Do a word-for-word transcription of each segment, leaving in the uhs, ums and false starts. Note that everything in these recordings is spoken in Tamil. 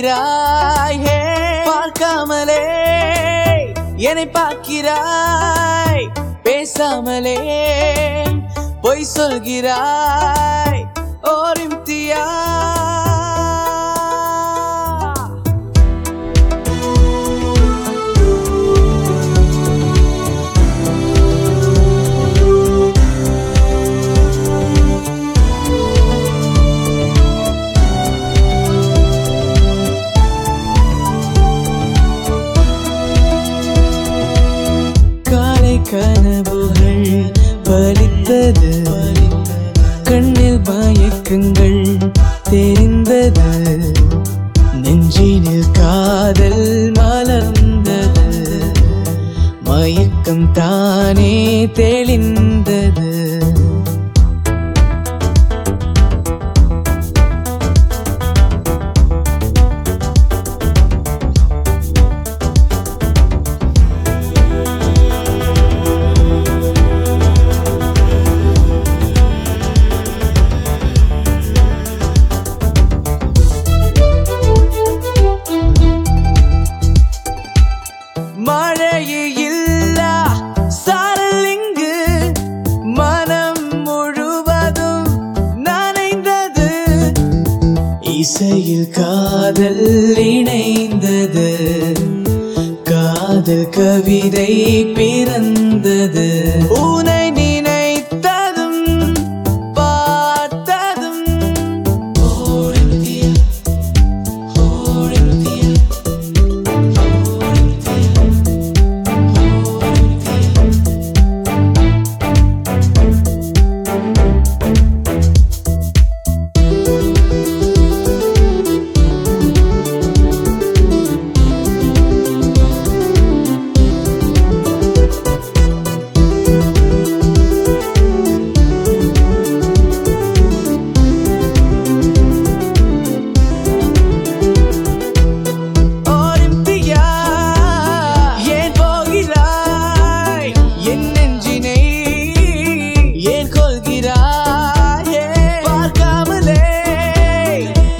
போகிறாய் பார்க்காமலே என்னை பார்க்கிறாய் பேசாமலே பொய் சொல்கிறாய் ஓர் இம்தியா கனவுகள் பலித்தது கண்ணில் மயக்கங்கள் தெரிந்தது நெஞ்சினில் காதல் மலர்ந்தது மயக்கம் தானே தெளிந்தது மழையில்லா சாரல் இங்கு மனம் முழுவதும் நனைந்தது இசையில் காதல் இணைந்தது காதல் கவிதை பிறந்தது உனை நினைத்ததும் பார்த்ததும்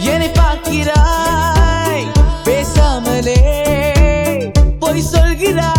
பொய் சொல்கிறாய்